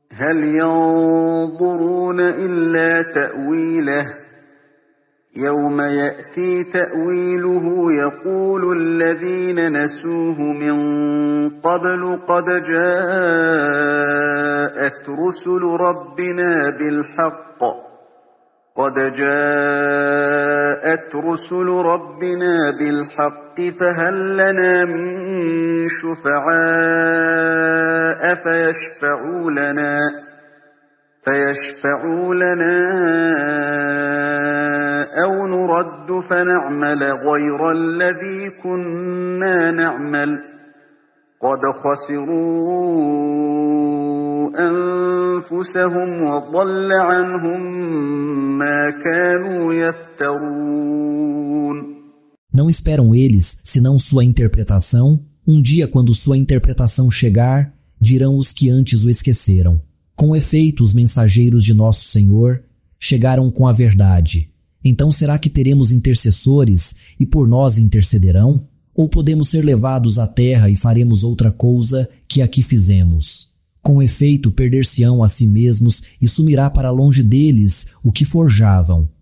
هل ينظرون إلا تأويله يوم يأتي تأويله يقول الذين نسوه من قبل قد جاءت رسل ربنا بالحق فهل لنا من شفعاء فيشفعوا لنا أو نرد فنعمل غير الذي كنا نعمل قد خسروا أنفسهم وضل عنهم ما كانوا يفترون. Não esperam eles, senão sua interpretação? Um dia, quando sua interpretação chegar, dirão os que antes o esqueceram. Com efeito, os mensageiros de nosso Senhor chegaram com a verdade. Então será que teremos intercessores e por nós intercederão? Ou podemos ser levados à terra e faremos outra coisa que aqui fizemos? Com efeito, perder-se-ão a si mesmos e sumirá para longe deles o que forjavam.